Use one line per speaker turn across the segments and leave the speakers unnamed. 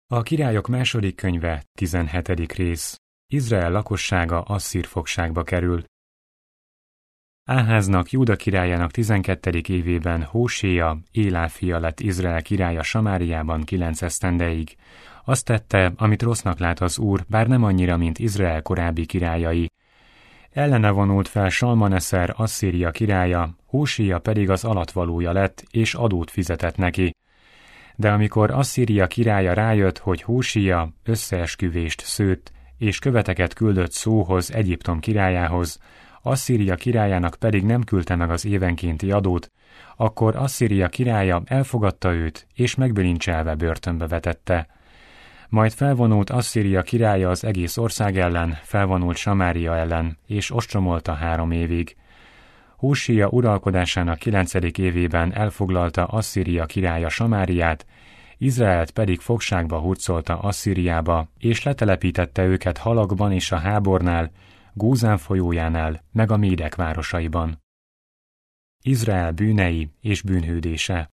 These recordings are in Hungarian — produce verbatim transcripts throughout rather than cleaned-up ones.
A Királyok második könyve, tizenhetedik rész. Izrael lakossága asszír fogságba kerül. Áháznak, Júda királyának tizenkettedik évében Hóséa, Élá fia lett Izrael királya Samáriában kilenc esztendeig. Azt tette, amit rossznak lát az Úr, bár nem annyira, mint Izrael korábbi királyai. Ellene vonult fel Salmaneszer, Asszíria királya, Hóséa pedig az alattvalója lett, és adót fizetett neki. De amikor Asszíria királya rájött, hogy Hóséa összeesküvést szőtt, és követeket küldött Szóhoz, Egyiptom királyához, Asszíria királyának pedig nem küldte meg az évenkénti adót, akkor Asszíria királya elfogadta őt, és megbilincselve börtönbe vetette. Majd felvonult Asszíria királya az egész ország ellen, felvonult Samária ellen, és ostromolta három évig. Hóséa uralkodásának kilencedik évében elfoglalta Asszíria királya Samáriát, Izraelt pedig fogságba hurcolta Asszíriába, és letelepítette őket Halakban és a Hábornál, Gózán folyójánál, meg a Médek városaiban. Izrael bűnei és bűnhődése.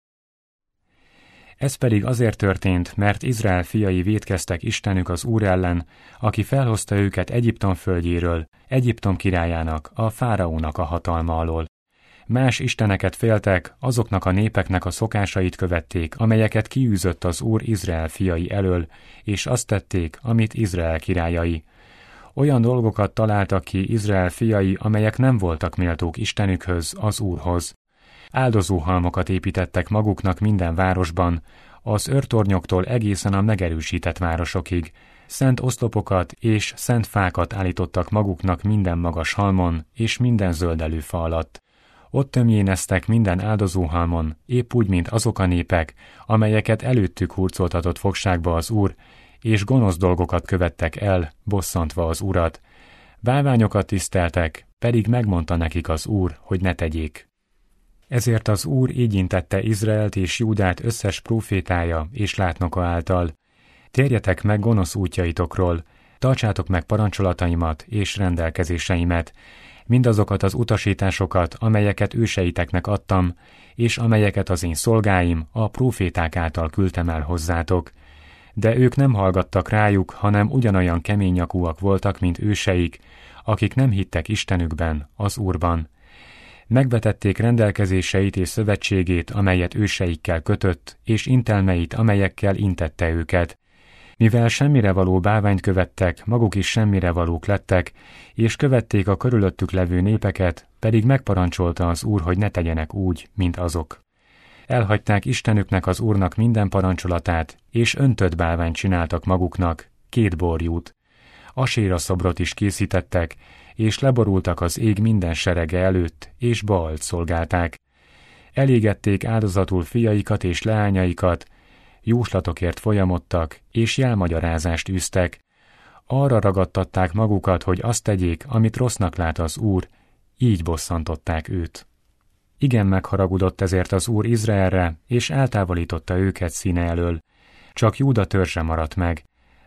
Ez pedig azért történt, mert Izrael fiai vétkeztek Istenük az Úr ellen, aki felhozta őket Egyiptom földjéről, Egyiptom királyának, a fáraónak a hatalma alól. Más isteneket féltek, azoknak a népeknek a szokásait követték, amelyeket kiűzött az Úr Izrael fiai elől, és azt tették, amit Izrael királyai. Olyan dolgokat találtak ki Izrael fiai, amelyek nem voltak méltók Istenükhöz, az Úrhoz. Áldozóhalmokat építettek maguknak minden városban, az őrtornyoktól egészen a megerősített városokig. Szent oszlopokat és szent fákat állítottak maguknak minden magas halmon és minden zöldelő fa alatt. Ott tömjéneztek minden áldozóhalmon, épp úgy, mint azok a népek, amelyeket előttük hurcoltatott fogságba az Úr, és gonosz dolgokat követtek el, bosszantva az Urat. Bálványokat tiszteltek, pedig megmondta nekik az Úr, hogy ne tegyék. Ezért az Úr így intette Izraelt és Júdát összes prófétája és látnoka által. Térjetek meg gonosz útjaitokról, tartsátok meg parancsolataimat és rendelkezéseimet, mindazokat az utasításokat, amelyeket őseiteknek adtam, és amelyeket az én szolgáim, a próféták által küldtem el hozzátok. De ők nem hallgattak rájuk, hanem ugyanolyan keménynyakúak voltak, mint őseik, akik nem hittek Istenükben, az Úrban. Megvetették rendelkezéseit és szövetségét, amelyet őseikkel kötött, és intelmeit, amelyekkel intette őket. Mivel semmire való bálványt követtek, maguk is semmire valók lettek, és követték a körülöttük levő népeket, pedig megparancsolta az Úr, hogy ne tegyenek úgy, mint azok. Elhagyták Istenüknek az Úrnak minden parancsolatát, és öntött bálványt csináltak maguknak, két borjút. Aséra szobrot is készítettek, és leborultak az ég minden serege előtt, és Baalt szolgálták. Elégették áldozatul fiaikat és leányaikat, jóslatokért folyamodtak, és jelmagyarázást űztek. Arra ragadtatták magukat, hogy azt tegyék, amit rossznak lát az Úr, így bosszantották őt. Igen megharagudott ezért az Úr Izraelre, és eltávolította őket színe elől. Csak Júda törzse maradt meg.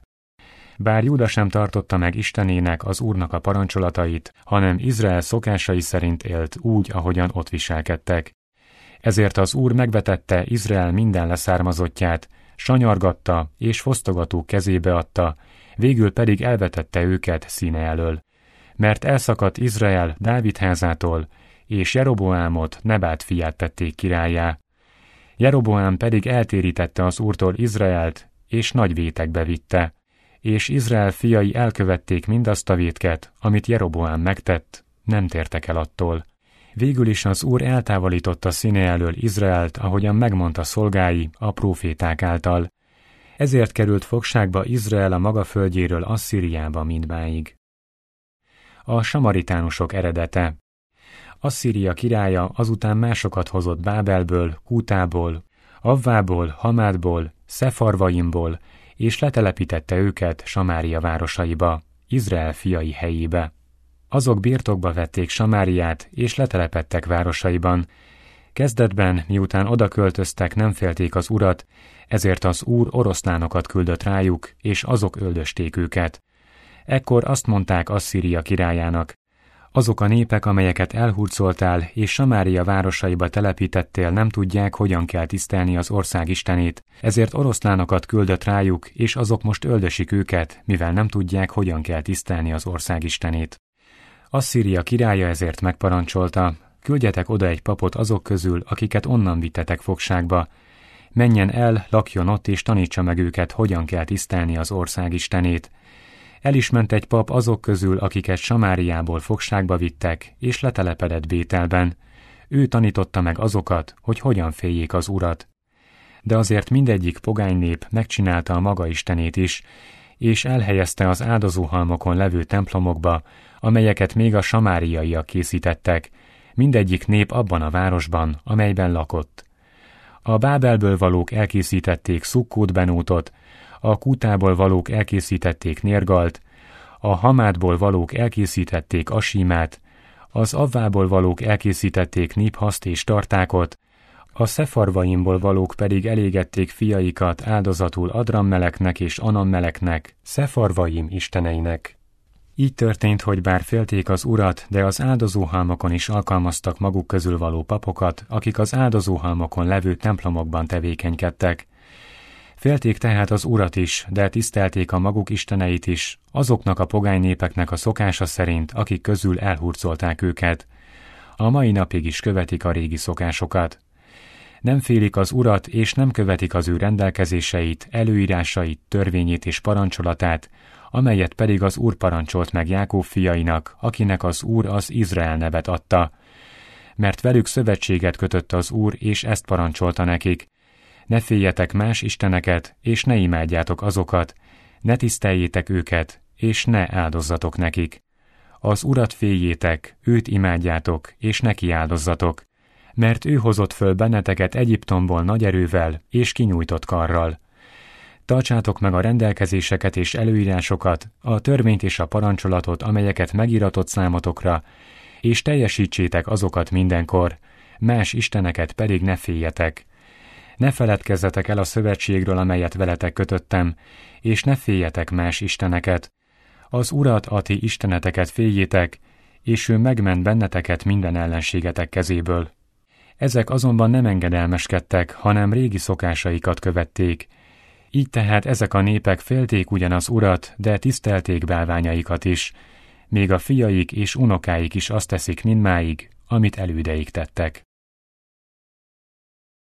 Bár Júda sem tartotta meg Istenének, az Úrnak a parancsolatait, hanem Izrael szokásai szerint élt úgy, ahogyan ott viselkedtek. Ezért az Úr megvetette Izrael minden leszármazottját, sanyargatta és fosztogató kezébe adta, végül pedig elvetette őket színe elől. Mert elszakadt Izrael Dávid házától, és Jeroboámot, Nebát fiát tették királlyá. Jeroboám pedig eltérítette az Úrtól Izraelt, és nagy vétekbe vitte, és Izrael fiai elkövették mindazt a vétket, amit Jeroboám megtett, nem tértek el attól. Végül is az Úr eltávolította színe elől Izraelt, ahogyan megmondta szolgái a próféták által. Ezért került fogságba Izrael a maga földjéről Asszíriába mindmáig. A samaritánusok eredete. Asszíria királya azután másokat hozott Bábelből, Kútából, Avvából, Hamátból, Szefarvaimból, és letelepítette őket Samária városaiba, Izrael fiai helyébe. Azok birtokba vették Samáriát, és letelepedtek városaiban. Kezdetben, miután oda költöztek, nem félték az Urat, ezért az Úr oroszlánokat küldött rájuk, és azok öldösték őket. Ekkor azt mondták Asszíria királyának: Azok a népek, amelyeket elhurcoltál és Samária városaiba telepítettél, nem tudják, hogyan kell tisztelni az ország istenét, ezért oroszlánokat küldött rájuk, és azok most öldösik őket, mivel nem tudják, hogyan kell tisztelni az ország istenét. Asszíria királya ezért megparancsolta: küldjetek oda egy papot azok közül, akiket onnan vittetek fogságba. Menjen el, lakjon ott, és tanítsa meg őket, hogyan kell tisztelni az ország istenét. El is ment egy pap azok közül, akiket Samáriából fogságba vittek, és letelepedett Bételben. Ő tanította meg azokat, hogy hogyan féljék az Urat. De azért mindegyik pogány nép megcsinálta a maga istenét is, és elhelyezte az áldozóhalmokon levő templomokba, amelyeket még a samáriaiak készítettek, mindegyik nép abban a városban, amelyben lakott. A Bábelből valók elkészítették Szukkót-Benótot, a Kútából valók elkészítették Nérgalt, a Hamátból valók elkészítették Asímát, az Avvából valók elkészítették Niphaszt és Tartákot, a Szefarvaimból valók pedig elégették fiaikat áldozatul Adrammeleknek és Anammeleknek, Szefarvaim isteneinek. Így történt, hogy bár félték az Urat, de az áldozóhalmokon is alkalmaztak maguk közül való papokat, akik az áldozóhalmokon levő templomokban tevékenykedtek. Félték tehát az Urat is, de tisztelték a maguk isteneit is, azoknak a pogány népeknek a szokása szerint, akik közül elhurcolták őket. A mai napig is követik a régi szokásokat. Nem félik az Urat, és nem követik az ő rendelkezéseit, előírásait, törvényét és parancsolatát, amelyet pedig az Úr parancsolt meg Jákob fiainak, akinek az Úr az Izrael nevet adta. Mert velük szövetséget kötött az Úr, és ezt parancsolta nekik: ne féljetek más isteneket, és ne imádjátok azokat, ne tiszteljétek őket, és ne áldozzatok nekik. Az Urat féljétek, őt imádjátok, és neki áldozzatok, mert ő hozott föl benneteket Egyiptomból nagy erővel és kinyújtott karral. Tartsátok meg a rendelkezéseket és előírásokat, a törvényt és a parancsolatot, amelyeket megiratott számotokra, és teljesítsétek azokat mindenkor, más isteneket pedig ne féljetek. Ne feledkezzetek el a szövetségről, amelyet veletek kötöttem, és ne féljetek más isteneket. Az Urat, a ti isteneteket féljétek, és ő megment benneteket minden ellenségetek kezéből. Ezek azonban nem engedelmeskedtek, hanem régi szokásaikat követték. Így tehát ezek a népek félték ugyan az Urat, de tisztelték bálványaikat is, még a fiaik és unokáik is azt teszik mindmáig, amit elődeik tettek.